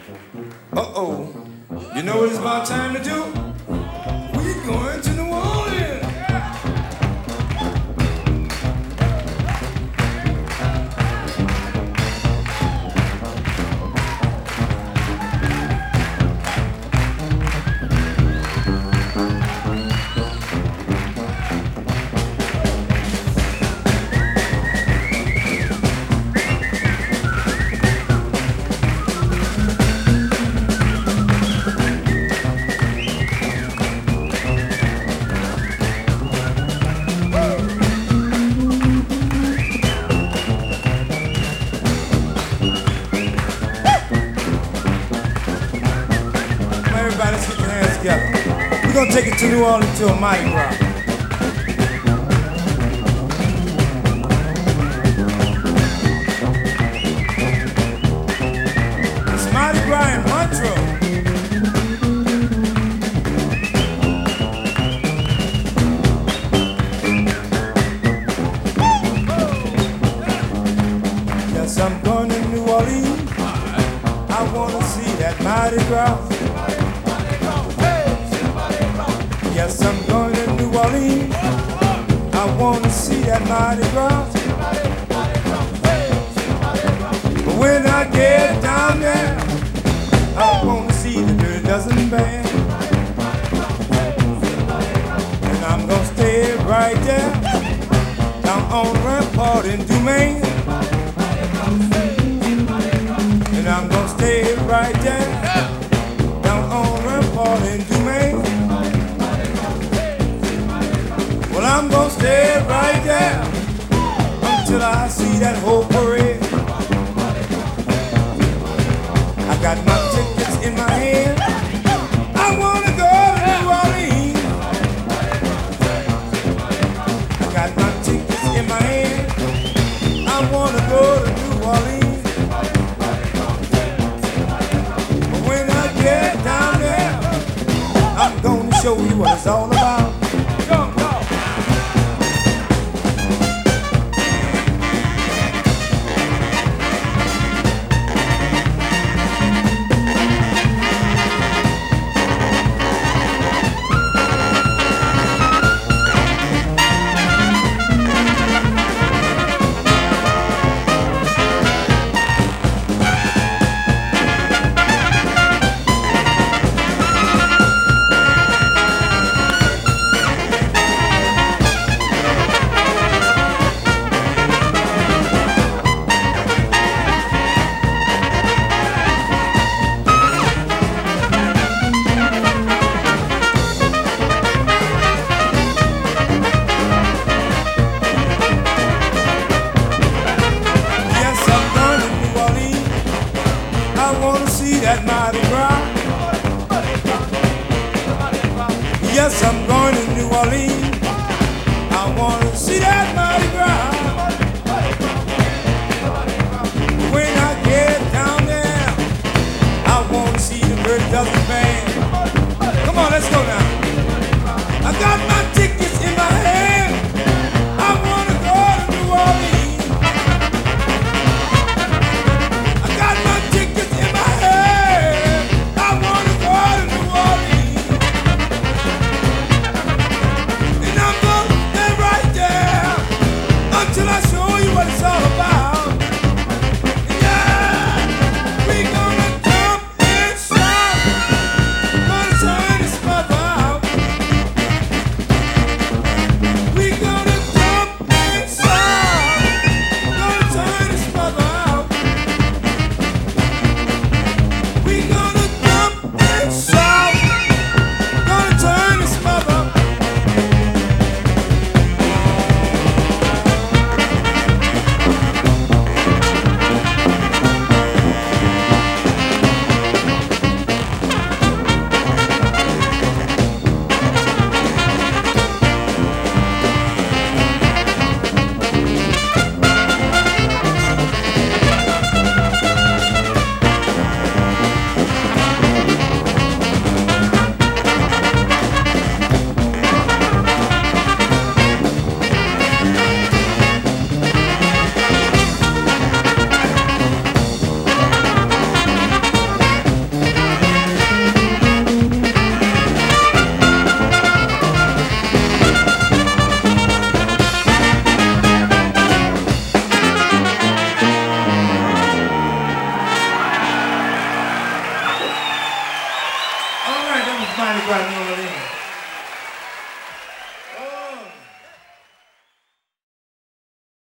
Uh-oh. You know what it's about time to do? We're going to New Orleans. Everybody, let's get your hands together. We're gonna take it to New Orleans to a Mardi Gras. It's Mardi Gras in Montreux. Yes, I'm going to New Orleans. I wanna see that Mardi Gras. Yes, I'm going to New Orleans. I want to see that Mardi Gras. But when I get down there, I want to see the Dirty Dozen Band. And I'm going to stay right there, down on Rampart in Dumaine. And I'm going to stay right there, down on Rampart in Dumaine. Well, I'm gonna stay right there until I see that whole parade. I got my tickets in my hand. I wanna go to New Orleans. I got my tickets in my hand. I wanna go to New Orleans. But when I get down there, I'm gonna show you what it's all about. Yes, I'm going to New Orleans. I want to see that Mardi Gras. When I get down there, I want to see the Dirty Dozen Band. Come on, let's go now. I got my tickets in my hand. I want to go to New Orleans. I got my tickets in my hand. I want to go to New Orleans. Mardi Gras New Orleans.